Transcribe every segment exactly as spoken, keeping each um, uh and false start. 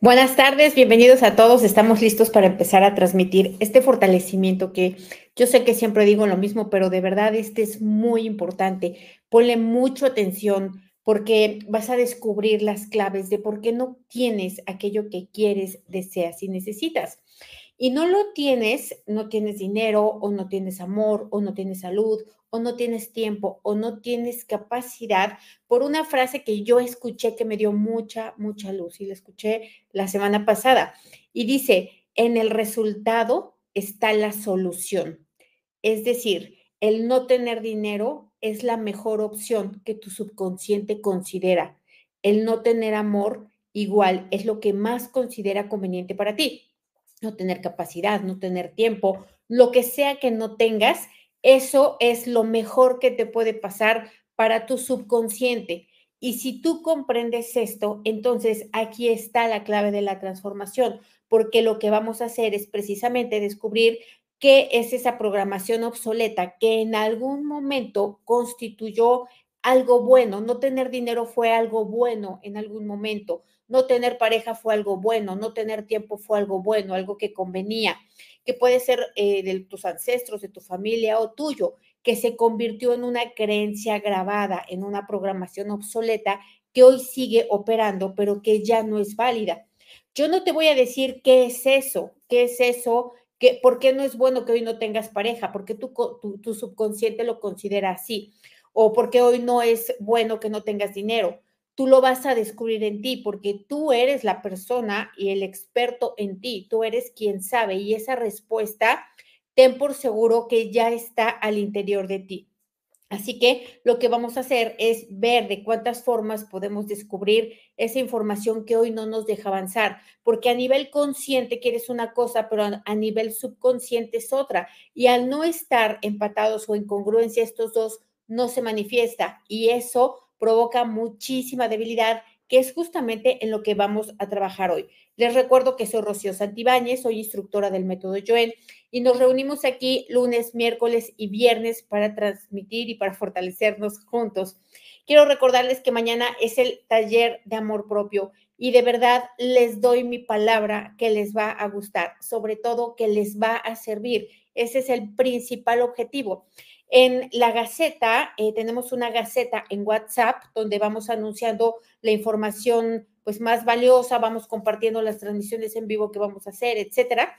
Buenas tardes, bienvenidos a todos. Estamos listos para empezar a transmitir este fortalecimiento que yo sé que siempre digo lo mismo, pero de verdad este es muy importante. Ponle mucha atención porque vas a descubrir las claves de por qué no tienes aquello que quieres, deseas y necesitas. Y no lo tienes, no tienes dinero o no tienes amor o no tienes salud o no tienes tiempo o no tienes capacidad por una frase que yo escuché que me dio mucha, mucha luz y la escuché la semana pasada. Y dice, en el resultado está la solución. Es decir, el no tener dinero es la mejor opción que tu subconsciente considera. El no tener amor igual es lo que más considera conveniente para ti. No tener capacidad, no tener tiempo, lo que sea que no tengas, eso es lo mejor que te puede pasar para tu subconsciente. Y si tú comprendes esto, entonces aquí está la clave de la transformación, porque lo que vamos a hacer es precisamente descubrir qué es esa programación obsoleta que en algún momento constituyó algo bueno. No tener dinero fue algo bueno en algún momento. No tener pareja fue algo bueno. No tener tiempo fue algo bueno, algo que convenía, que puede ser eh, de tus ancestros, de tu familia o tuyo, que se convirtió en una creencia grabada, en una programación obsoleta que hoy sigue operando, pero que ya no es válida. Yo no te voy a decir qué es eso, qué es eso, que, por qué no es bueno que hoy no tengas pareja, porque tu, tu, tu subconsciente lo considera así, o porque hoy no es bueno que no tengas dinero. Tú lo vas a descubrir en ti, porque tú eres la persona y el experto en ti, tú eres quien sabe, y esa respuesta, ten por seguro que ya está al interior de ti. Así que lo que vamos a hacer es ver de cuántas formas podemos descubrir esa información que hoy no nos deja avanzar, porque a nivel consciente quieres una cosa, pero a nivel subconsciente es otra. Y al no estar empatados o en congruencia estos dos, no se manifiesta y eso provoca muchísima debilidad, que es justamente en lo que vamos a trabajar hoy. Les recuerdo que soy Rocío Santibáñez, soy instructora del método Joen y nos reunimos aquí lunes, miércoles y viernes para transmitir y para fortalecernos juntos. Quiero recordarles que mañana es el taller de amor propio y de verdad les doy mi palabra que les va a gustar, sobre todo que les va a servir. Ese es el principal objetivo. En la Gaceta, eh, tenemos una Gaceta en WhatsApp donde vamos anunciando la información pues más valiosa, vamos compartiendo las transmisiones en vivo que vamos a hacer, etcétera.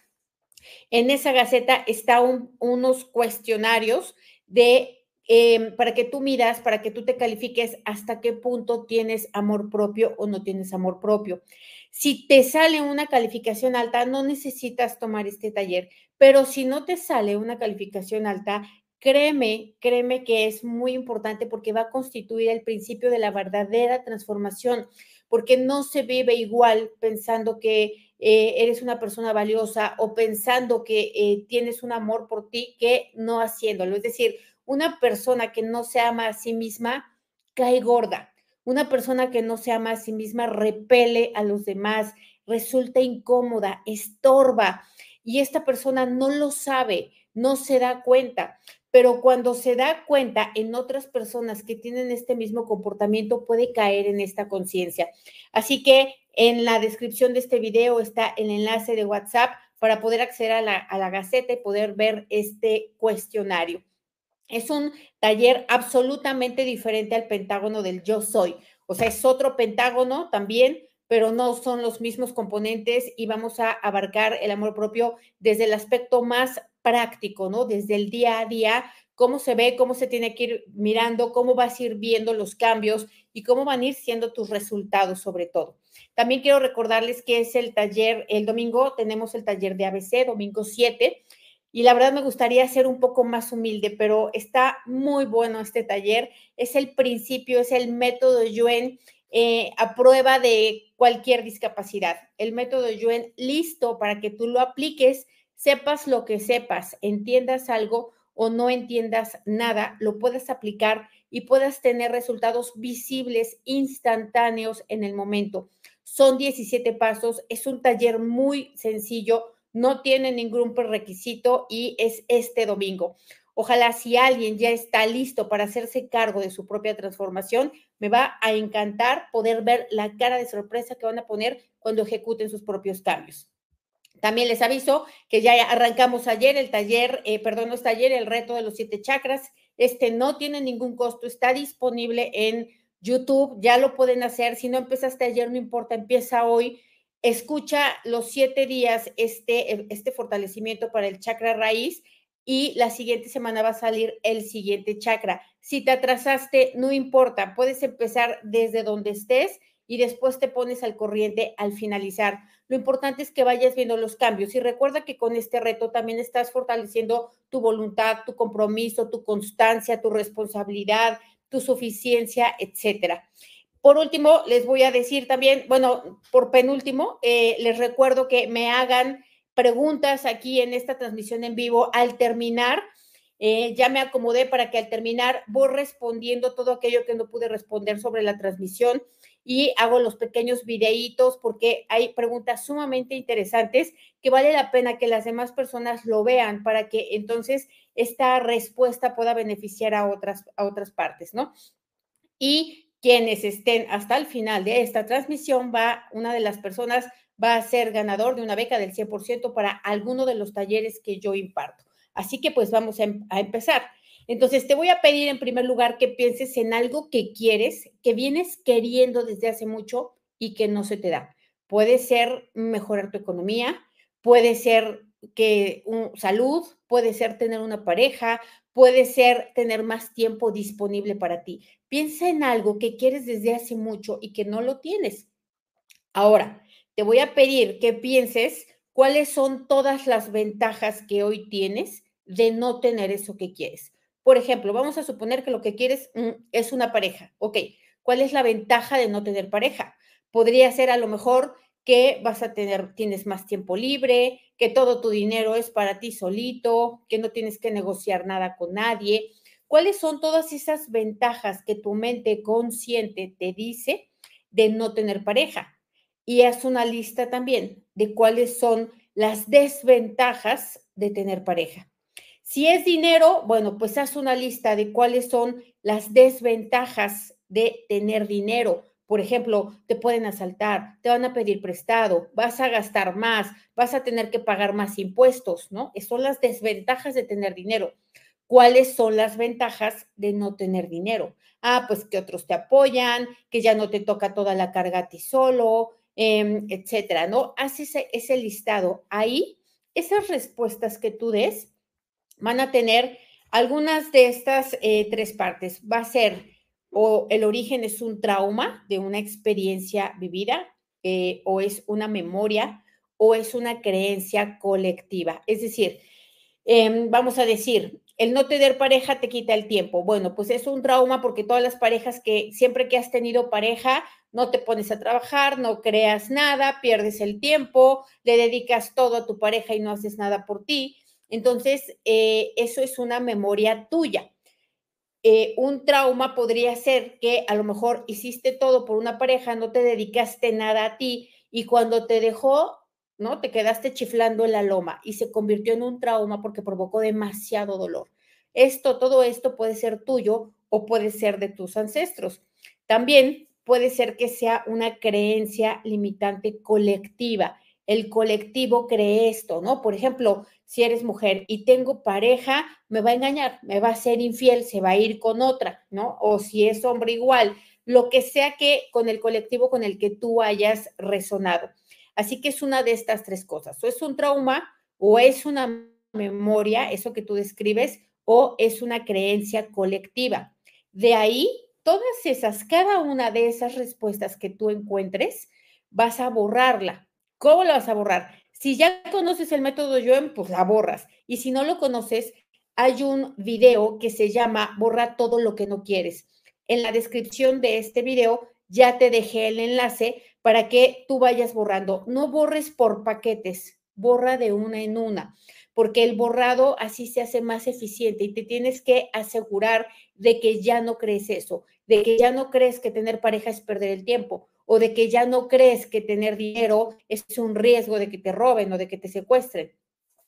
En esa Gaceta está un, unos cuestionarios de eh, para que tú miras, para que tú te califiques hasta qué punto tienes amor propio o no tienes amor propio. Si te sale una calificación alta, no necesitas tomar este taller, pero si no te sale una calificación alta, créeme, créeme que es muy importante porque va a constituir el principio de la verdadera transformación, porque no se vive igual pensando que eh, eres una persona valiosa o pensando que eh, tienes un amor por ti que no haciéndolo. Es decir, una persona que no se ama a sí misma cae gorda. Una persona que no se ama a sí misma repele a los demás, resulta incómoda, estorba. Y esta persona no lo sabe, no se da cuenta. Pero cuando se da cuenta en otras personas que tienen este mismo comportamiento, puede caer en esta conciencia. Así que en la descripción de este video está el enlace de WhatsApp para poder acceder a la, a la Gaceta y poder ver este cuestionario. Es un taller absolutamente diferente al pentágono del yo soy. O sea, es otro pentágono también, pero no son los mismos componentes y vamos a abarcar el amor propio desde el aspecto más práctico, ¿no? Desde el día a día, cómo se ve, cómo se tiene que ir mirando, cómo vas a ir viendo los cambios y cómo van a ir siendo tus resultados sobre todo. También quiero recordarles que es el taller, el domingo tenemos el taller de A B C, domingo siete, y la verdad me gustaría ser un poco más humilde, pero está muy bueno este taller. Es el principio, es el método Yuen eh, a prueba de cualquier discapacidad. El método Yuen listo para que tú lo apliques, sepas lo que sepas, entiendas algo o no entiendas nada, lo puedes aplicar y puedas tener resultados visibles, instantáneos en el momento. Son diecisiete pasos, es un taller muy sencillo, no tiene ningún prerequisito y es este domingo. Ojalá si alguien ya está listo para hacerse cargo de su propia transformación, me va a encantar poder ver la cara de sorpresa que van a poner cuando ejecuten sus propios cambios. También les aviso que ya arrancamos ayer el taller, eh, perdón, no es taller, el reto de los siete chakras. Este no tiene ningún costo, está disponible en YouTube, ya lo pueden hacer. Si no empezaste ayer, no importa, empieza hoy. Escucha los siete días este, este fortalecimiento para el chakra raíz y la siguiente semana va a salir el siguiente chakra. Si te atrasaste, no importa, puedes empezar desde donde estés y después te pones al corriente al finalizar. Lo importante es que vayas viendo los cambios y recuerda que con este reto también estás fortaleciendo tu voluntad, tu compromiso, tu constancia, tu responsabilidad, tu suficiencia, etcétera. Por último, les voy a decir también, bueno, por penúltimo, eh, les recuerdo que me hagan preguntas aquí en esta transmisión en vivo al terminar. Eh, ya me acomodé para que al terminar voy respondiendo todo aquello que no pude responder sobre la transmisión y hago los pequeños videitos porque hay preguntas sumamente interesantes que vale la pena que las demás personas lo vean para que entonces esta respuesta pueda beneficiar a otras, a otras partes, ¿no? Y quienes estén hasta el final de esta transmisión, va, una de las personas va a ser ganador de una beca del cien por ciento para alguno de los talleres que yo imparto. Así que pues vamos a, a empezar. Entonces te voy a pedir en primer lugar que pienses en algo que quieres, que vienes queriendo desde hace mucho y que no se te da. Puede ser mejorar tu economía, puede ser que un, salud, puede ser tener una pareja, puede ser tener más tiempo disponible para ti. Piensa en algo que quieres desde hace mucho y que no lo tienes. Ahora, te voy a pedir que pienses cuáles son todas las ventajas que hoy tienes de no tener eso que quieres. Por ejemplo, vamos a suponer que lo que quieres mm, es una pareja. Ok, ¿cuál es la ventaja de no tener pareja? Podría ser a lo mejor que vas a tener, tienes más tiempo libre, que todo tu dinero es para ti solito, que no tienes que negociar nada con nadie. ¿Cuáles son todas esas ventajas que tu mente consciente te dice de no tener pareja? Y haz una lista también de cuáles son las desventajas de tener pareja. Si es dinero, bueno, pues haz una lista de cuáles son las desventajas de tener dinero. Por ejemplo, te pueden asaltar, te van a pedir prestado, vas a gastar más, vas a tener que pagar más impuestos, ¿no? Esas son las desventajas de tener dinero. ¿Cuáles son las ventajas de no tener dinero? Ah, pues que otros te apoyan, que ya no te toca toda la carga a ti solo, eh, etcétera, ¿no? Haz ese, ese listado. Ahí, esas respuestas que tú des van a tener algunas de estas eh, tres partes. Va a ser o el origen es un trauma de una experiencia vivida, eh, o es una memoria, o es una creencia colectiva. Es decir, eh, vamos a decir, el no tener pareja te quita el tiempo. Bueno, pues es un trauma porque todas las parejas que siempre que has tenido pareja, no te pones a trabajar, no creas nada, pierdes el tiempo, le dedicas todo a tu pareja y no haces nada por ti. Entonces, eh, eso es una memoria tuya. Eh, un trauma podría ser que a lo mejor hiciste todo por una pareja, no te dedicaste nada a ti y cuando te dejó, ¿no? Te quedaste chiflando en la loma y se convirtió en un trauma porque provocó demasiado dolor. Esto, todo esto puede ser tuyo o puede ser de tus ancestros. También puede ser que sea una creencia limitante colectiva. El colectivo cree esto, ¿no? Por ejemplo, si eres mujer y tengo pareja, me va a engañar, me va a ser infiel, se va a ir con otra, ¿no? O si es hombre igual, lo que sea que con el colectivo con el que tú hayas resonado. Así que es una de estas tres cosas, o es un trauma, o es una memoria, eso que tú describes, o es una creencia colectiva. De ahí, todas esas, cada una de esas respuestas que tú encuentres, vas a borrarla. ¿Cómo la vas a borrar? Si ya conoces el método Yoem, pues la borras. Y si no lo conoces, hay un video que se llama Borra todo lo que no quieres. En la descripción de este video ya te dejé el enlace para que tú vayas borrando. No borres por paquetes, borra de una en una, porque el borrado así se hace más eficiente y te tienes que asegurar de que ya no crees eso, de que ya no crees que tener pareja es perder el tiempo, o de que ya no crees que tener dinero es un riesgo de que te roben o de que te secuestren.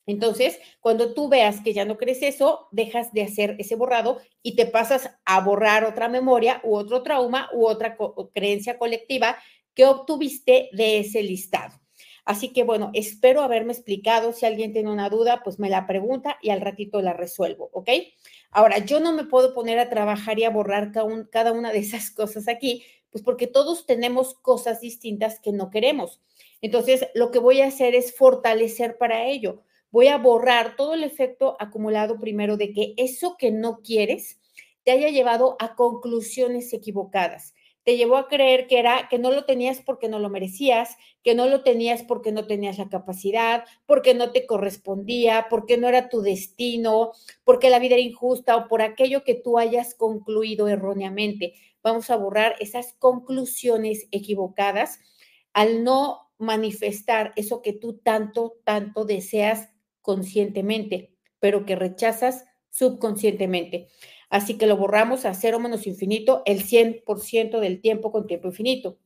Entonces, cuando tú veas que ya no crees eso, dejas de hacer ese borrado y te pasas a borrar otra memoria u otro trauma u otra co creencia colectiva que obtuviste de ese listado. Así que bueno, espero haberme explicado. Si alguien tiene una duda, pues me la pregunta y al ratito la resuelvo, ¿ok? Ahora, yo no me puedo poner a trabajar y a borrar cada una de esas cosas aquí, pues porque todos tenemos cosas distintas que no queremos. Entonces, lo que voy a hacer es fortalecer para ello. Voy a borrar todo el efecto acumulado primero de que eso que no quieres te haya llevado a conclusiones equivocadas. Te llevó a creer que era que no lo tenías porque no lo merecías, que no lo tenías porque no tenías la capacidad, porque no te correspondía, porque no era tu destino, porque la vida era injusta o por aquello que tú hayas concluido erróneamente. Vamos a borrar esas conclusiones equivocadas al no manifestar eso que tú tanto, tanto deseas conscientemente, pero que rechazas subconscientemente. Así que lo borramos a cero menos infinito el cien por ciento del tiempo con tiempo infinito.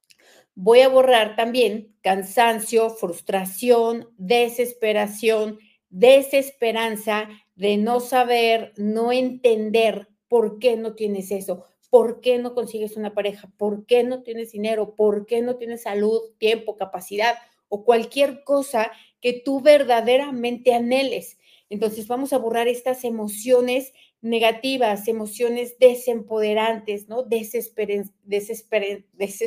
Voy a borrar también cansancio, frustración, desesperación, desesperanza de no saber, no entender por qué no tienes eso, por qué no consigues una pareja, por qué no tienes dinero, por qué no tienes salud, tiempo, capacidad o cualquier cosa que tú verdaderamente anheles. Entonces vamos a borrar estas emociones negativas, emociones desempoderantes, ¿no? Desesperen, desesperen,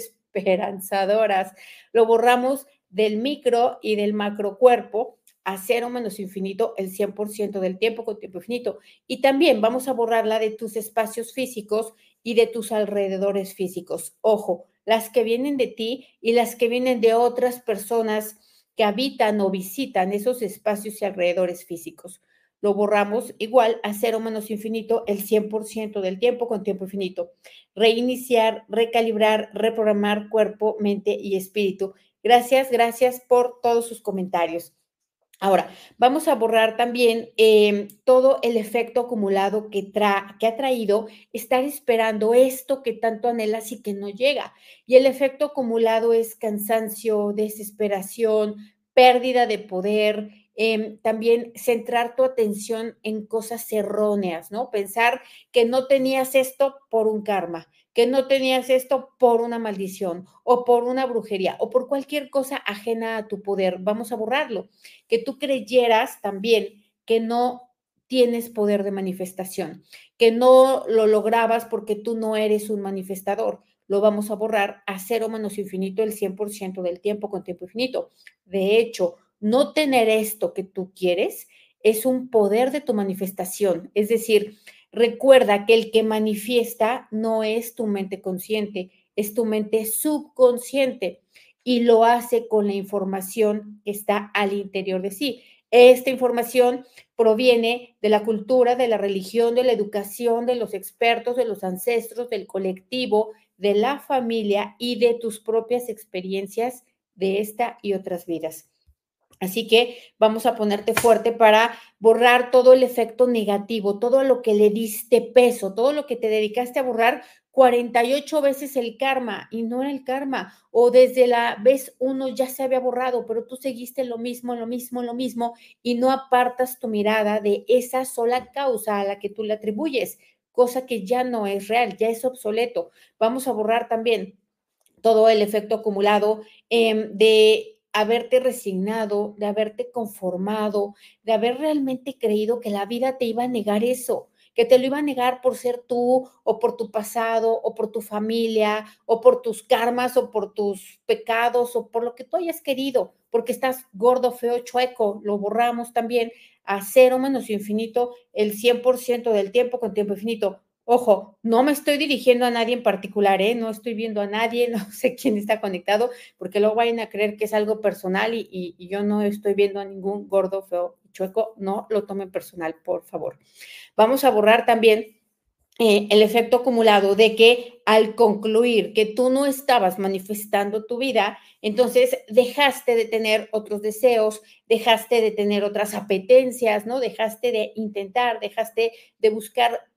desesperanzadoras. Lo borramos del micro y del macro cuerpo a cero menos infinito el cien por ciento del tiempo con tiempo infinito. Y también vamos a borrarla de tus espacios físicos y de tus alrededores físicos. Ojo, las que vienen de ti y las que vienen de otras personas que habitan o visitan esos espacios y alrededores físicos. Lo borramos igual a cero menos infinito el cien por ciento del tiempo con tiempo infinito. Reiniciar, recalibrar, reprogramar cuerpo, mente y espíritu. Gracias, gracias por todos sus comentarios. Ahora, vamos a borrar también eh, todo el efecto acumulado que, tra que ha traído estar esperando esto que tanto anhelas y que no llega. Y el efecto acumulado es cansancio, desesperación, pérdida de poder, eh, también centrar tu atención en cosas erróneas, ¿no? Pensar que no tenías esto por un karma, que no tenías esto por una maldición o por una brujería o por cualquier cosa ajena a tu poder. Vamos a borrarlo. Que tú creyeras también que no tienes poder de manifestación, que no lo lograbas porque tú no eres un manifestador. Lo vamos a borrar a cero menos infinito el cien por ciento del tiempo con tiempo infinito. De hecho, no tener esto que tú quieres es un poder de tu manifestación. Es decir, recuerda que el que manifiesta no es tu mente consciente, es tu mente subconsciente y lo hace con la información que está al interior de sí. Esta información proviene de la cultura, de la religión, de la educación, de los expertos, de los ancestros, del colectivo, de la familia y de tus propias experiencias de esta y otras vidas. Así que vamos a ponerte fuerte para borrar todo el efecto negativo, todo lo que le diste peso, todo lo que te dedicaste a borrar cuarenta y ocho veces el karma y no era el karma, o desde la vez uno ya se había borrado, pero tú seguiste lo mismo, lo mismo, lo mismo y no apartas tu mirada de esa sola causa a la que tú le atribuyes, cosa que ya no es real, ya es obsoleto. Vamos a borrar también todo el efecto acumulado eh, de haberte resignado, de haberte conformado, de haber realmente creído que la vida te iba a negar eso, que te lo iba a negar por ser tú o por tu pasado o por tu familia o por tus karmas o por tus pecados o por lo que tú hayas querido, porque estás gordo, feo, chueco, lo borramos también a cero menos infinito el cien por ciento del tiempo con tiempo infinito. Ojo, no me estoy dirigiendo a nadie en particular, ¿eh? No estoy viendo a nadie, no sé quién está conectado, porque luego vayan a creer que es algo personal y, y, y yo no estoy viendo a ningún gordo, feo, chueco, no lo tomen personal, por favor. Vamos a borrar también eh, el efecto acumulado de que al concluir que tú no estabas manifestando tu vida, entonces dejaste de tener otros deseos, dejaste de tener otras apetencias, ¿no? Dejaste de intentar, dejaste de buscar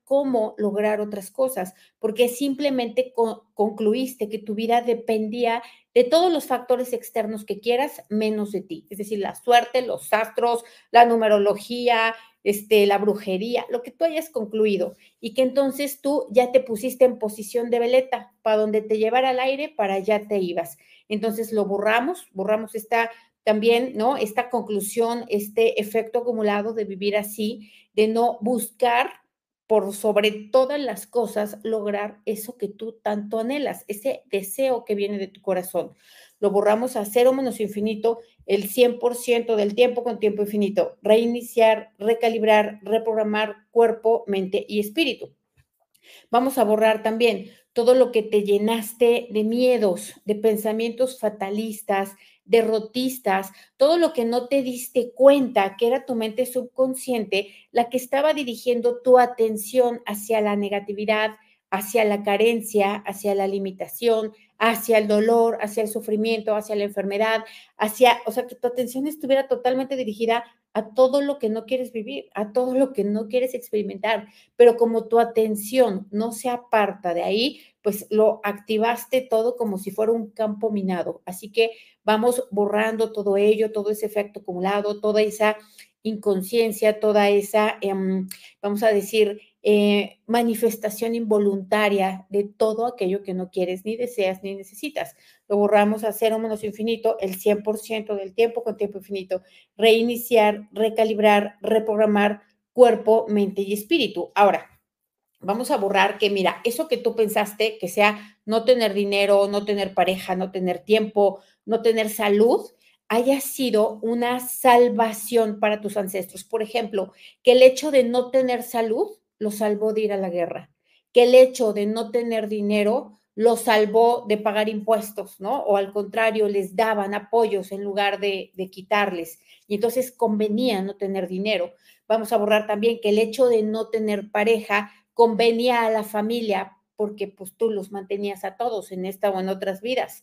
cómo lograr otras cosas, porque simplemente co concluiste que tu vida dependía de todos los factores externos que quieras, menos de ti. Es decir, la suerte, los astros, la numerología, este, la brujería, lo que tú hayas concluido, y que entonces tú ya te pusiste en posición de veleta, para donde te llevara el aire, para allá te ibas. Entonces lo borramos, borramos esta también, ¿no? Esta conclusión, este efecto acumulado de vivir así, de no buscar por sobre todas las cosas lograr eso que tú tanto anhelas, ese deseo que viene de tu corazón. Lo borramos a cero menos infinito el cien por ciento del tiempo con tiempo infinito. Reiniciar, recalibrar, reprogramar cuerpo, mente y espíritu. Vamos a borrar también todo lo que te llenaste de miedos, de pensamientos fatalistas, derrotistas, todo lo que no te diste cuenta que era tu mente subconsciente la que estaba dirigiendo tu atención hacia la negatividad, hacia la carencia, hacia la limitación, hacia el dolor, hacia el sufrimiento, hacia la enfermedad, hacia, o sea, que tu atención estuviera totalmente dirigida a todo lo que no quieres vivir, a todo lo que no quieres experimentar, pero como tu atención no se aparta de ahí, pues lo activaste todo como si fuera un campo minado. Así que vamos borrando todo ello, todo ese efecto acumulado, toda esa inconsciencia, toda esa, eh, vamos a decir, eh, manifestación involuntaria de todo aquello que no quieres, ni deseas, ni necesitas. Lo borramos a cero menos infinito el cien por ciento del tiempo con tiempo infinito. Reiniciar, recalibrar, reprogramar cuerpo, mente y espíritu. Ahora, vamos a borrar que, mira, eso que tú pensaste, que sea no tener dinero, no tener pareja, no tener tiempo, no tener salud, haya sido una salvación para tus ancestros. Por ejemplo, que el hecho de no tener salud lo salvó de ir a la guerra, que el hecho de no tener dinero lo salvó de pagar impuestos, ¿no? O al contrario, les daban apoyos en lugar de, de quitarles. Y entonces convenía no tener dinero. Vamos a borrar también que el hecho de no tener pareja convenía a la familia porque pues tú los mantenías a todos en esta o en otras vidas.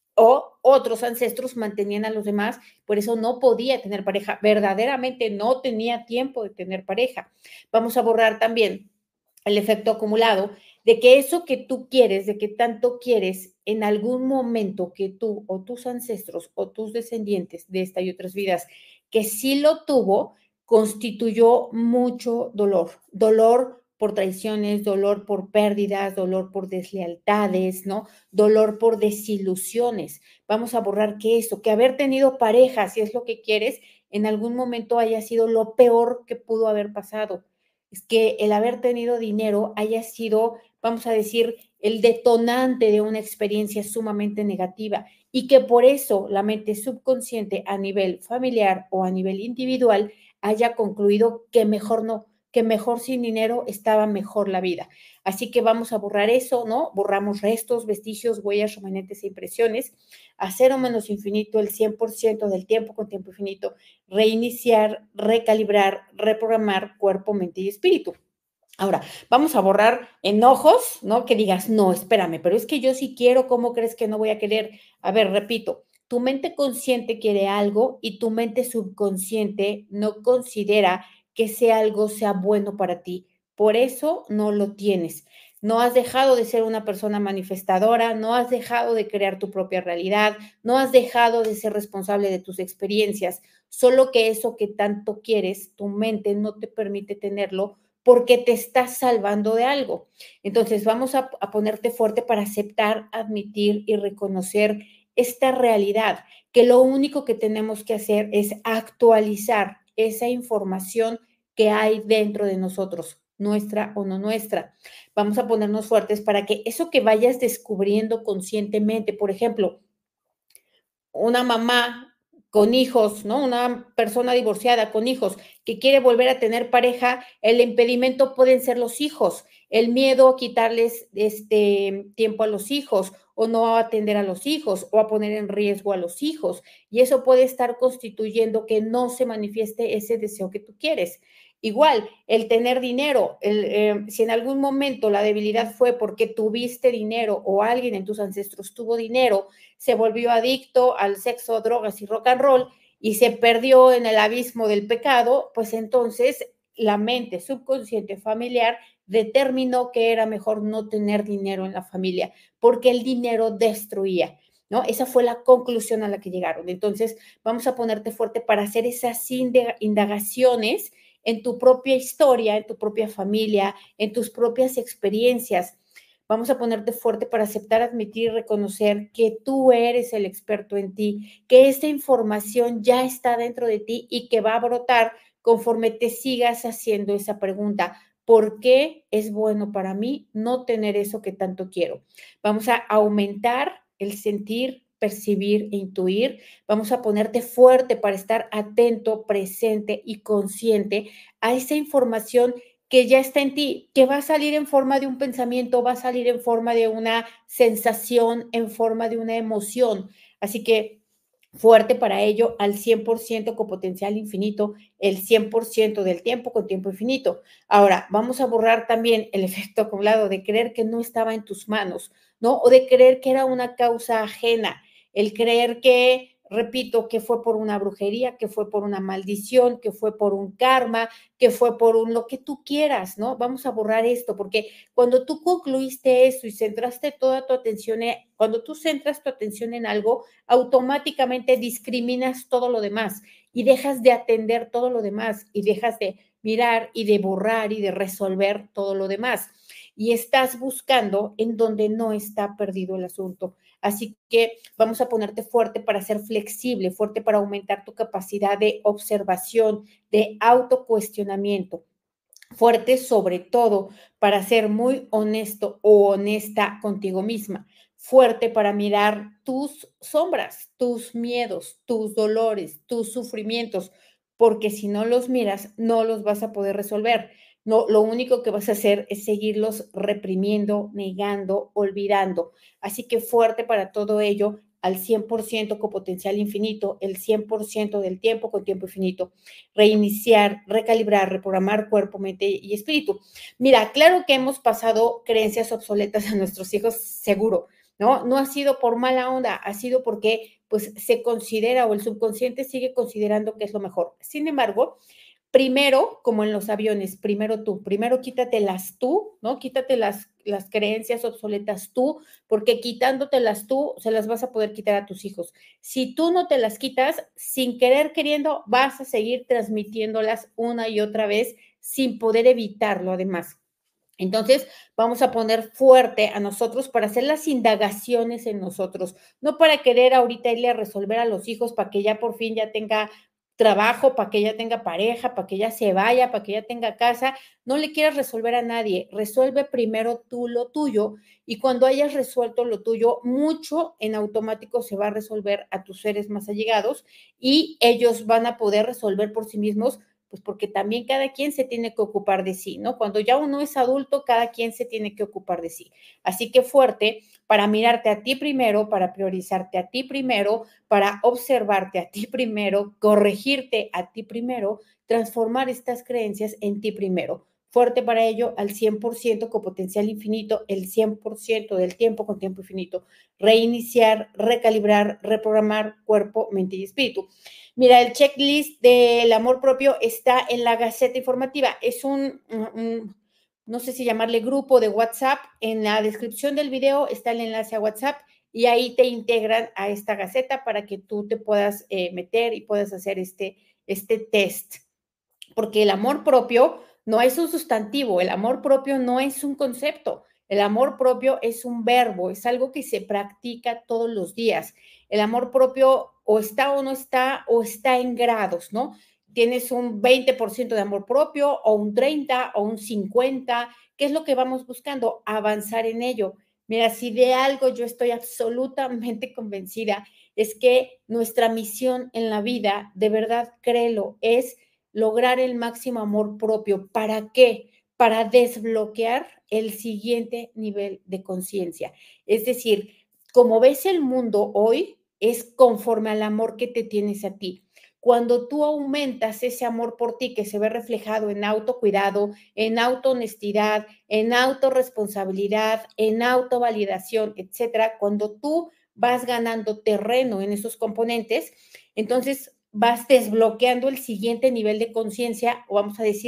O otros ancestros mantenían a los demás, por eso no podía tener pareja, verdaderamente no tenía tiempo de tener pareja. Vamos a borrar también el efecto acumulado de que eso que tú quieres, de que tanto quieres, en algún momento que tú o tus ancestros o tus descendientes de esta y otras vidas, que sí lo tuvo, constituyó mucho dolor, dolor por traiciones, dolor por pérdidas, dolor por deslealtades, ¿no? Dolor por desilusiones. Vamos a borrar que eso, que haber tenido pareja, si es lo que quieres, en algún momento haya sido lo peor que pudo haber pasado. Es que el haber tenido dinero haya sido, vamos a decir, el detonante de una experiencia sumamente negativa y que por eso la mente subconsciente a nivel familiar o a nivel individual haya concluido que mejor no, que mejor sin dinero estaba mejor la vida. Así que vamos a borrar eso, ¿no? Borramos restos, vestigios, huellas, remanentes e impresiones, a cero menos infinito el cien por ciento del tiempo con tiempo infinito, reiniciar, recalibrar, reprogramar cuerpo, mente y espíritu. Ahora, vamos a borrar enojos, ¿no? Que digas, no, espérame, pero es que yo sí quiero, ¿cómo crees que no voy a querer? A ver, repito, tu mente consciente quiere algo y tu mente subconsciente no considera que ese algo sea bueno para ti. Por eso no lo tienes. No has dejado de ser una persona manifestadora, no has dejado de crear tu propia realidad, no has dejado de ser responsable de tus experiencias, solo que eso que tanto quieres, tu mente no te permite tenerlo porque te estás salvando de algo. Entonces, vamos a, a ponerte fuerte para aceptar, admitir y reconocer esta realidad, que lo único que tenemos que hacer es actualizar esa información que hay dentro de nosotros, nuestra o no nuestra. Vamos a ponernos fuertes para que eso que vayas descubriendo conscientemente, por ejemplo, una mamá con hijos, ¿no? Una persona divorciada con hijos que quiere volver a tener pareja, el impedimento pueden ser los hijos, el miedo a quitarles este tiempo a los hijos o no a atender a los hijos o a poner en riesgo a los hijos. Y eso puede estar constituyendo que no se manifieste ese deseo que tú quieres. Igual, el tener dinero, el, eh, si en algún momento la debilidad fue porque tuviste dinero o alguien en tus ancestros tuvo dinero, se volvió adicto al sexo, drogas y rock and roll y se perdió en el abismo del pecado, pues entonces la mente subconsciente familiar determinó que era mejor no tener dinero en la familia, porque el dinero destruía, ¿no? Esa fue la conclusión a la que llegaron. Entonces, vamos a ponerte fuerte para hacer esas indagaciones en tu propia historia, en tu propia familia, en tus propias experiencias. Vamos a ponerte fuerte para aceptar, admitir y reconocer que tú eres el experto en ti, que esta información ya está dentro de ti y que va a brotar conforme te sigas haciendo esa pregunta. ¿Por qué es bueno para mí no tener eso que tanto quiero? Vamos a aumentar el sentir, percibir e intuir. Vamos a ponerte fuerte para estar atento, presente y consciente a esa información que ya está en ti, que va a salir en forma de un pensamiento, va a salir en forma de una sensación, en forma de una emoción. Así que fuerte para ello al cien por ciento con potencial infinito, el cien por ciento del tiempo con tiempo infinito. Ahora, vamos a borrar también el efecto acumulado de creer que no estaba en tus manos, ¿no? O de creer que era una causa ajena, el creer que, repito, que fue por una brujería, que fue por una maldición, que fue por un karma, que fue por un lo que tú quieras, ¿no? Vamos a borrar esto, porque cuando tú concluiste eso y centraste toda tu atención, en, cuando tú centras tu atención en algo, automáticamente discriminas todo lo demás y dejas de atender todo lo demás y dejas de mirar y de borrar y de resolver todo lo demás. Y estás buscando en donde no está perdido el asunto. Así que vamos a ponerte fuerte para ser flexible, fuerte para aumentar tu capacidad de observación, de autocuestionamiento, fuerte sobre todo para ser muy honesto o honesta contigo misma, fuerte para mirar tus sombras, tus miedos, tus dolores, tus sufrimientos, porque si no los miras, no los vas a poder resolver. No, lo único que vas a hacer es seguirlos reprimiendo, negando, olvidando. Así que fuerte para todo ello, al cien por ciento con potencial infinito, el cien por ciento del tiempo con tiempo infinito. Reiniciar, recalibrar, reprogramar cuerpo, mente y espíritu. Mira, claro que hemos pasado creencias obsoletas a nuestros hijos, seguro, ¿no? No ha sido por mala onda, ha sido porque pues se considera o el subconsciente sigue considerando que es lo mejor. Sin embargo, primero, como en los aviones, primero tú, primero quítatelas tú, ¿no? Quítate las, las creencias obsoletas tú, porque quitándotelas tú, se las vas a poder quitar a tus hijos. Si tú no te las quitas, sin querer queriendo, vas a seguir transmitiéndolas una y otra vez sin poder evitarlo, además. Entonces, vamos a poner fuerte a nosotros para hacer las indagaciones en nosotros, no para querer ahorita irle a resolver a los hijos para que ya por fin ya tenga trabajo, para que ya tenga pareja, para que ya se vaya, para que ya tenga casa. No le quieras resolver a nadie, resuelve primero tú lo tuyo y cuando hayas resuelto lo tuyo, mucho en automático se va a resolver a tus seres más allegados y ellos van a poder resolver por sí mismos, pues porque también cada quien se tiene que ocupar de sí, ¿no? Cuando ya uno es adulto, cada quien se tiene que ocupar de sí. Así que fuerte para mirarte a ti primero, para priorizarte a ti primero, para observarte a ti primero, corregirte a ti primero, transformar estas creencias en ti primero. Fuerte para ello al cien por ciento con potencial infinito, el cien por ciento del tiempo con tiempo infinito. Reiniciar, recalibrar, reprogramar cuerpo, mente y espíritu. Mira, el checklist del amor propio está en la Gaceta Informativa. Es un, un, no sé si llamarle grupo de WhatsApp. En la descripción del video está el enlace a WhatsApp y ahí te integran a esta Gaceta para que tú te puedas eh, meter y puedas hacer este, este test. Porque el amor propio no es un sustantivo, el amor propio no es un concepto. El amor propio es un verbo, es algo que se practica todos los días. El amor propio o está o no está, o está en grados, ¿no? Tienes un veinte por ciento de amor propio, o un treinta, o un cincuenta. ¿Qué es lo que vamos buscando? Avanzar en ello. Mira, si de algo yo estoy absolutamente convencida, es que nuestra misión en la vida, de verdad, créelo, es lograr el máximo amor propio. ¿Para qué? Para desbloquear el siguiente nivel de conciencia. Es decir, como ves el mundo hoy, es conforme al amor que te tienes a ti. Cuando tú aumentas ese amor por ti que se ve reflejado en autocuidado, en autohonestidad, en autorresponsabilidad, en autovalidación, etcétera, cuando tú vas ganando terreno en esos componentes, entonces vas desbloqueando el siguiente nivel de conciencia, o vamos a decir,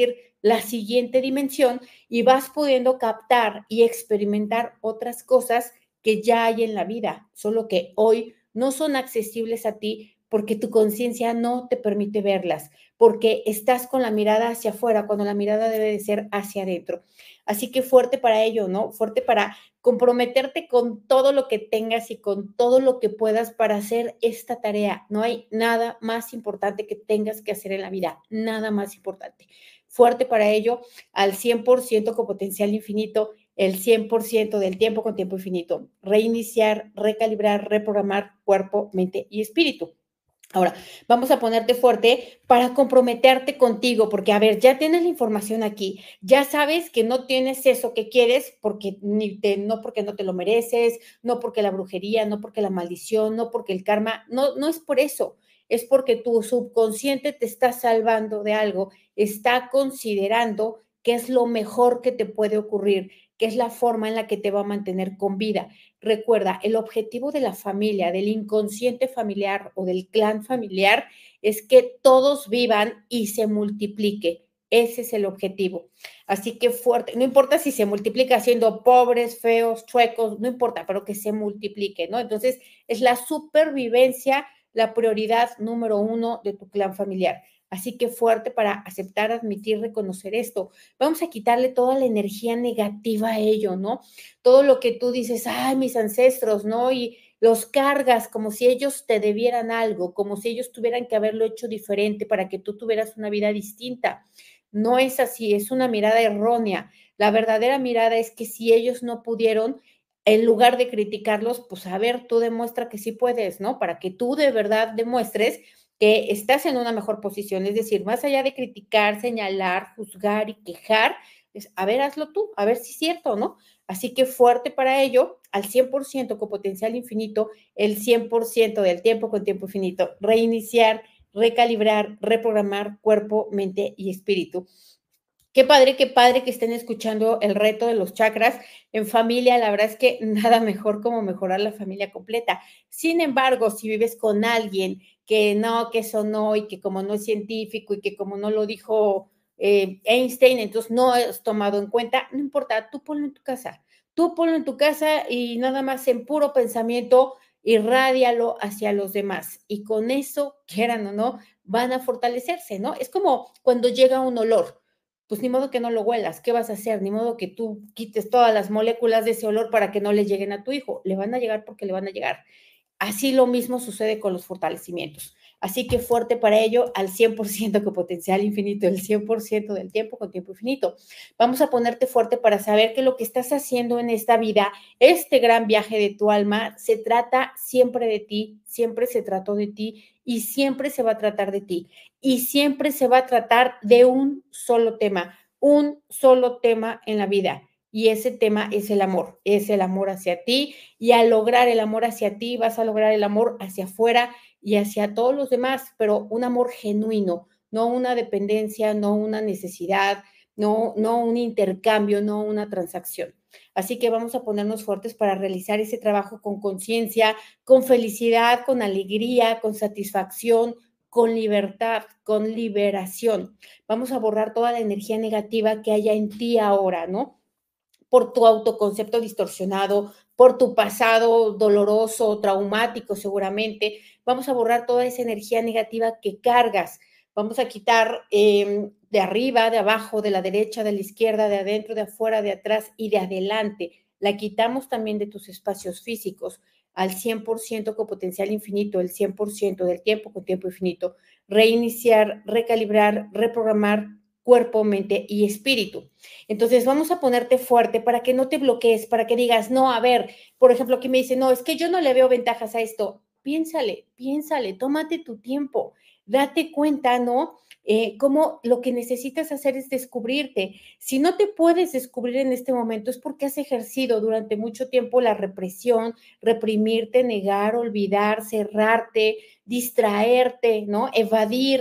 la siguiente dimensión y vas pudiendo captar y experimentar otras cosas que ya hay en la vida, solo que hoy no son accesibles a ti porque tu conciencia no te permite verlas, porque estás con la mirada hacia afuera, cuando la mirada debe de ser hacia adentro. Así que fuerte para ello, ¿no? Fuerte para comprometerte con todo lo que tengas y con todo lo que puedas para hacer esta tarea. No hay nada más importante que tengas que hacer en la vida, nada más importante. Fuerte para ello, al cien por ciento con potencial infinito, el cien por ciento del tiempo con tiempo infinito. Reiniciar, recalibrar, reprogramar cuerpo, mente y espíritu. Ahora, vamos a ponerte fuerte para comprometerte contigo, porque a ver, ya tienes la información aquí, ya sabes que no tienes eso que quieres, porque ni te, no porque no te lo mereces, no porque la brujería, no porque la maldición, no porque el karma, no, no es por eso, es porque tu subconsciente te está salvando de algo, está considerando que es lo mejor que te puede ocurrir, que es la forma en la que te va a mantener con vida. Recuerda, el objetivo de la familia, del inconsciente familiar o del clan familiar es que todos vivan y se multiplique. Ese es el objetivo. Así que fuerte, no importa si se multiplica siendo pobres, feos, chuecos, no importa, pero que se multiplique, ¿no? Entonces, es la supervivencia la prioridad número uno de tu clan familiar. Así que fuerte para aceptar, admitir, reconocer esto. Vamos a quitarle toda la energía negativa a ello, ¿no? Todo lo que tú dices, ay, mis ancestros, ¿no? Y los cargas como si ellos te debieran algo, como si ellos tuvieran que haberlo hecho diferente para que tú tuvieras una vida distinta. No es así, es una mirada errónea. La verdadera mirada es que si ellos no pudieron, en lugar de criticarlos, pues a ver, tú demuestra que sí puedes, ¿no? Para que tú de verdad demuestres que estás en una mejor posición. Es decir, más allá de criticar, señalar, juzgar y quejar, es, a ver, hazlo tú, a ver si es cierto, ¿no? Así que fuerte para ello, al cien por ciento con potencial infinito, el cien por ciento del tiempo con tiempo infinito, reiniciar, recalibrar, reprogramar cuerpo, mente y espíritu. Qué padre, qué padre que estén escuchando el reto de los chakras en familia. La verdad es que nada mejor como mejorar la familia completa. Sin embargo, si vives con alguien que no, que eso no, y que como no es científico y que como no lo dijo eh, Einstein, entonces no es tomado en cuenta, no importa, tú ponlo en tu casa. Tú ponlo en tu casa y nada más en puro pensamiento, irrádialo hacia los demás. Y con eso, quieran o no, van a fortalecerse, ¿no? Es como cuando llega un olor, pues ni modo que no lo huelas, ¿qué vas a hacer? Ni modo que tú quites todas las moléculas de ese olor para que no le lleguen a tu hijo, le van a llegar porque le van a llegar. Así lo mismo sucede con los fortalecimientos. Así que fuerte para ello al cien por ciento con potencial infinito, el cien por ciento del tiempo con tiempo infinito. Vamos a ponerte fuerte para saber que lo que estás haciendo en esta vida, este gran viaje de tu alma, se trata siempre de ti, siempre se trató de ti y siempre se va a tratar de ti. Y siempre se va a tratar de un solo tema, un solo tema en la vida. Y ese tema es el amor, es el amor hacia ti, y al lograr el amor hacia ti vas a lograr el amor hacia afuera y hacia todos los demás, pero un amor genuino, no una dependencia, no una necesidad, no, no un intercambio, no una transacción. Así que vamos a ponernos fuertes para realizar ese trabajo con conciencia, con felicidad, con alegría, con satisfacción, con libertad, con liberación. Vamos a borrar toda la energía negativa que haya en ti ahora, ¿no? Por tu autoconcepto distorsionado, por tu pasado doloroso, traumático seguramente. Vamos a borrar toda esa energía negativa que cargas. Vamos a quitar eh, de arriba, de abajo, de la derecha, de la izquierda, de adentro, de afuera, de atrás y de adelante. La quitamos también de tus espacios físicos al cien por ciento con potencial infinito, el cien por ciento del tiempo con tiempo infinito. Reiniciar, recalibrar, reprogramar cuerpo, mente y espíritu. Entonces vamos a ponerte fuerte para que no te bloquees, para que digas, no, a ver, por ejemplo, que me dice, no, es que yo no le veo ventajas a esto. Piénsale, piénsale, tómate tu tiempo, date cuenta, ¿no? Eh, cómo lo que necesitas hacer es descubrirte. Si no te puedes descubrir en este momento es porque has ejercido durante mucho tiempo la represión, reprimirte, negar, olvidar, cerrarte, distraerte, ¿no? Evadir.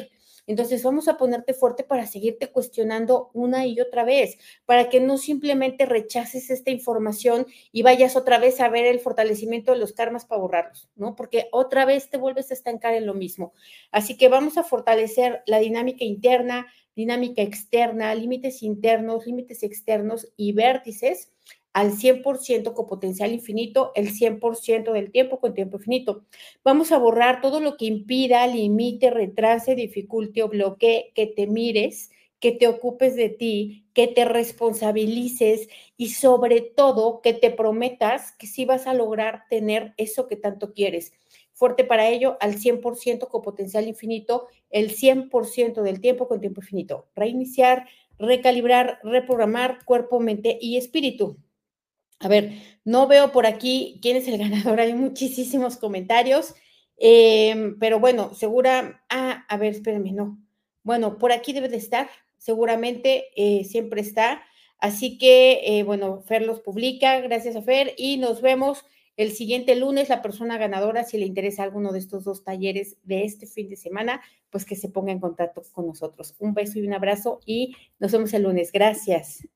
Entonces vamos a ponerte fuerte para seguirte cuestionando una y otra vez, para que no simplemente rechaces esta información y vayas otra vez a ver el fortalecimiento de los karmas para borrarlos, ¿no? Porque otra vez te vuelves a estancar en lo mismo. Así que vamos a fortalecer la dinámica interna, dinámica externa, límites internos, límites externos y vértices al cien por ciento con potencial infinito, el cien por ciento del tiempo con tiempo infinito. Vamos a borrar todo lo que impida, limite, retrase, dificulte o bloquee que te mires, que te ocupes de ti, que te responsabilices y sobre todo que te prometas que sí vas a lograr tener eso que tanto quieres. Fuerte para ello, al cien por ciento con potencial infinito, el cien por ciento del tiempo con tiempo infinito. Reiniciar, recalibrar, reprogramar cuerpo, mente y espíritu. A ver, no veo por aquí quién es el ganador, hay muchísimos comentarios, eh, pero bueno, segura, ah, a ver, espérenme, no. Bueno, por aquí debe de estar, seguramente eh, siempre está. Así que, eh, bueno, Fer los publica, gracias a Fer, y nos vemos el siguiente lunes. La persona ganadora, si le interesa alguno de estos dos talleres de este fin de semana, pues que se ponga en contacto con nosotros. Un beso y un abrazo y nos vemos el lunes. Gracias.